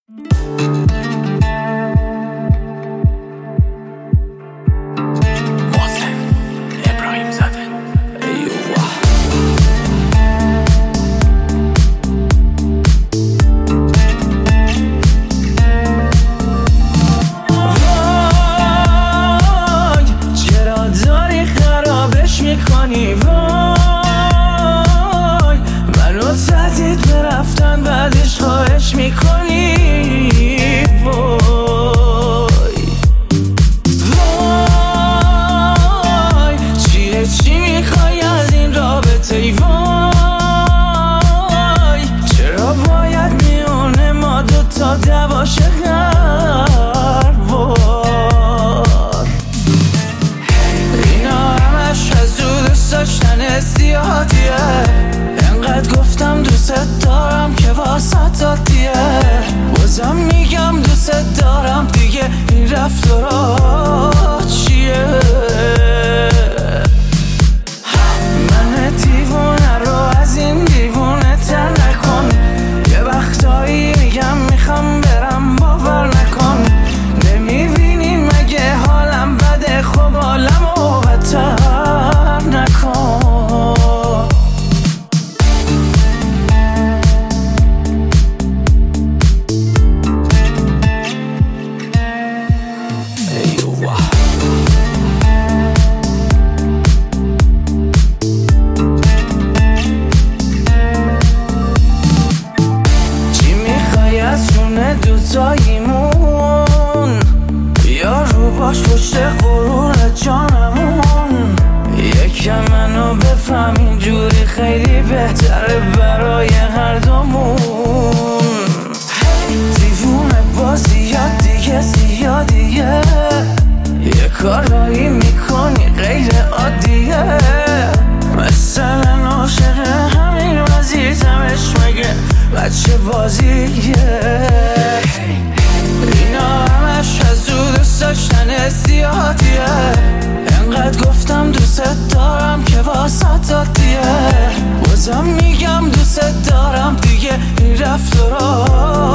انقدر گفتم دوست دارم که واسه دادیه، بازم میگم دوست دارم دیگه. این رفتارات چیه؟ من دیوونه رو از این دیوونه تر نکن. یه وقتایی میگم میخوام برم باور نکن. نمیبینی مگه حالم بده؟ خب حالمو بدتر نکن. دوتاییمون یا رو باش پشت غرور جانمون. یکم منو بفهم اینجوری خیلی بهتره برای هر دومون. دیوونه بازیات دیگه زیادیه، یه کارایی میکنی غیر عادیه. مثلا عاشق همین وزیزمش مگه بچه بازیه؟ اینا همش از او دوست داشتن زیادیه. انقدر گفتم دوست دارم که واسه دادیه، بازم میگم دوست دارم دیگه. این رفتارات